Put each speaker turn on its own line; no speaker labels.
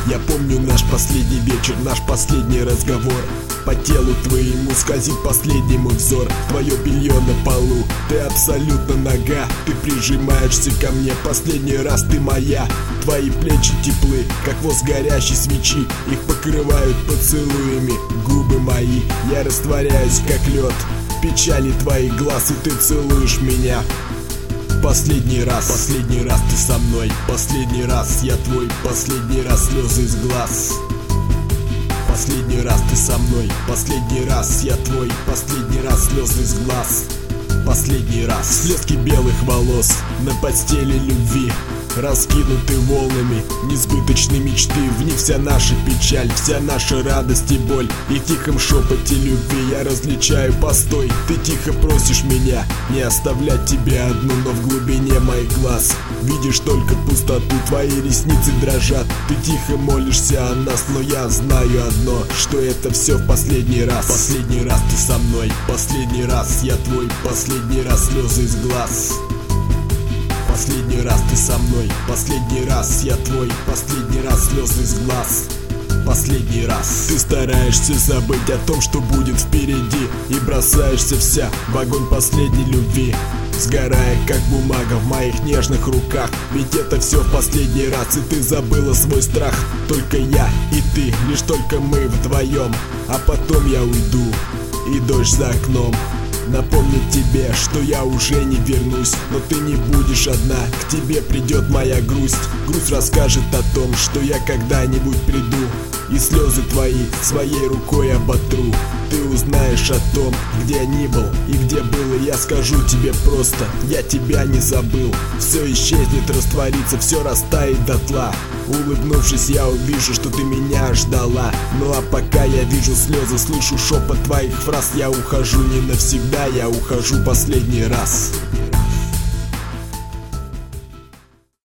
Я помню наш последний вечер, наш последний разговор. По телу твоему скользит последний мой взор. Твое белье на полу, ты абсолютно нага. Ты прижимаешься ко мне, последний раз ты моя. Твои плечи теплы, как воск горящей свечи. Их покрывают поцелуями губы мои. Я растворяюсь, как лед в печали твоих глаз, и ты целуешь меня. Последний раз ты со мной. Последний раз я твой, последний раз слезы из глаз. Последний раз ты со мной, последний раз я твой, последний раз слезы из глаз. Последний раз всплески белых волос на постели любви, раскинуты волнами несбыточной мечты. В них вся наша печаль, вся наша радость и боль. И в тихом шепоте любви я различаю постой. Ты тихо просишь меня не оставлять тебя одну, но в глубине моих глаз видишь только пустоту. Твои ресницы дрожат, ты тихо молишься о нас, но я знаю одно, что это все в последний раз. Последний раз ты со мной, последний раз я твой, последний раз слезы из глаз. Последний раз ты со мной, последний раз я твой, последний раз слезы из глаз. Последний раз ты стараешься забыть о том, что будет впереди, и бросаешься вся в огонь последней любви, сгорая как бумага в моих нежных руках. Ведь это все в последний раз, и ты забыла свой страх. Только я и ты, лишь только мы вдвоем. А потом я уйду, и дождь за окном напомнит тебе, что я уже не вернусь. Но ты не будешь одна, к тебе придет моя грусть. Грусть расскажет о том, что я когда-нибудь приду, и слезы твои своей рукой оботру. Ты узнаешь о том, где я ни был и где был, и я скажу тебе просто: я тебя не забыл. Все исчезнет, растворится, все растает дотла. Улыбнувшись, я увижу, что ты меня ждала. Ну а пока я вижу слезы, слышу шепот твоих фраз. Я ухожу не навсегда, я ухожу последний раз.